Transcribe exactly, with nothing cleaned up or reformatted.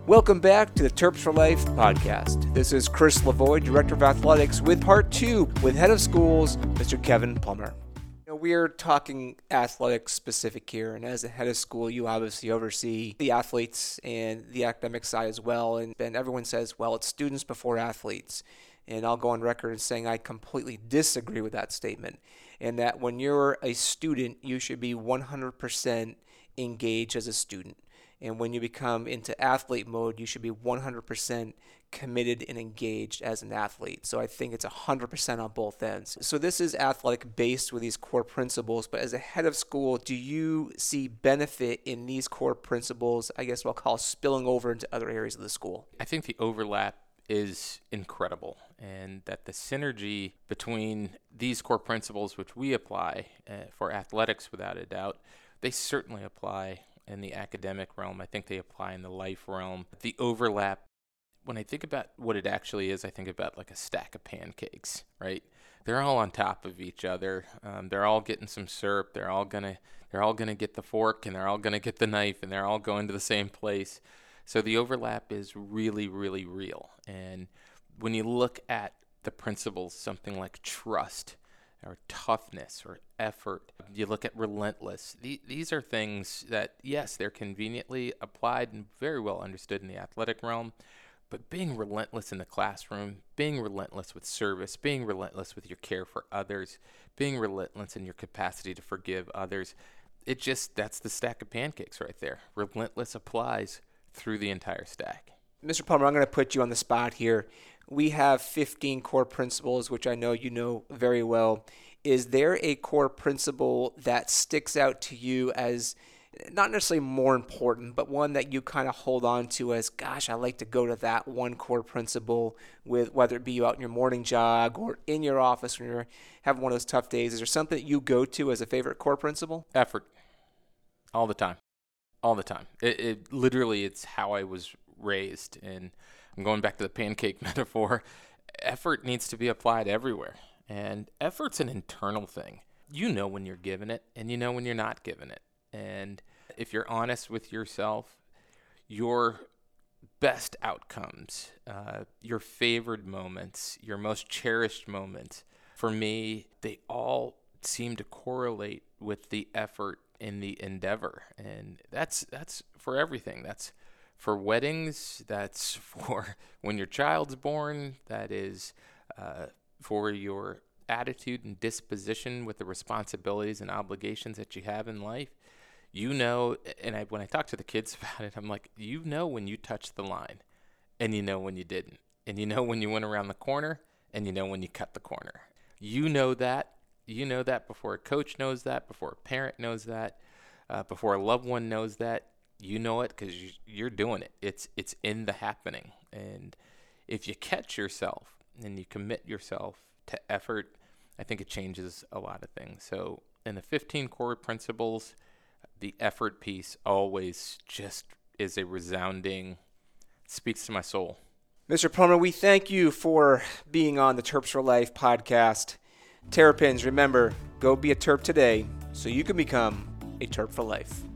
Welcome back to the Terps for Life podcast. This is Chris Lavoie, Director of Athletics, with part two with Head of Schools, Mister Kevin Plummer. You know, we're talking athletics specific here, and as a head of school, you obviously oversee the athletes and the academic side as well. And, and everyone says, well, it's students before athletes. And I'll go on record as saying I completely disagree with that statement, and that when you're a student, you should be one hundred percent engaged as a student. And when you become into athlete mode, you should be one hundred percent committed and engaged as an athlete. So I think it's one hundred percent on both ends. So this is athletic based with these core principles, but as a head of school, do you see benefit in these core principles, I guess we'll call spilling over into other areas of the school? I think the overlap is incredible, and that the synergy between these core principles, which we apply uh, for athletics without a doubt, they certainly apply in the academic realm. I think they apply in the life realm. The overlap, when I think about what it actually is, I think about like a stack of pancakes, right? They're all on top of each other. Um, they're all getting some syrup. They're all gonna they're all gonna get the fork, and they're all gonna get the knife, and they're all going to the same place. So the overlap is really, really real. And when you look at the principles, something like trust, or toughness, or effort. You look at relentless. These are things that, yes, they're conveniently applied and very well understood in the athletic realm, but being relentless in the classroom, being relentless with service, being relentless with your care for others, being relentless in your capacity to forgive others, it just, that's the stack of pancakes right there. Relentless applies through the entire stack. Mister Plummer, I'm going to put you on the spot here. We have fifteen core principles, which I know you know very well. Is there a core principle that sticks out to you as not necessarily more important, but one that you kind of hold on to as, gosh, I like to go to that one core principle, with whether it be you out in your morning jog or in your office when you're having one of those tough days? Is there something that you go to as a favorite core principle? Effort. All the time. All the time. It, it literally, it's how I was raised. And I'm going back to the pancake metaphor. Effort needs to be applied everywhere. And effort's an internal thing. You know when you're giving it, and you know when you're not giving it. And if you're honest with yourself, your best outcomes, uh, your favored moments, your most cherished moments, for me, they all seem to correlate with the effort in the endeavor. And that's that's for everything. That's for weddings. That's for when your child's born. That is uh, for your attitude and disposition with the responsibilities and obligations that you have in life. You know, and I, when I talk to the kids about it, I'm like, you know when you touched the line, and you know when you didn't. And you know when you went around the corner, and you know when you cut the corner. You know that. You know that before a coach knows that, before a parent knows that, uh, before a loved one knows that. You know it because you, you're doing it. It's it's in the happening. And if you catch yourself and you commit yourself to effort, I think it changes a lot of things. So in the fifteen core principles, the effort piece always just is a resounding, speaks to my soul. Mister Plummer, we thank you for being on the Terps for Life podcast. Terrapins, remember, go be a Terp today so you can become a Terp for life.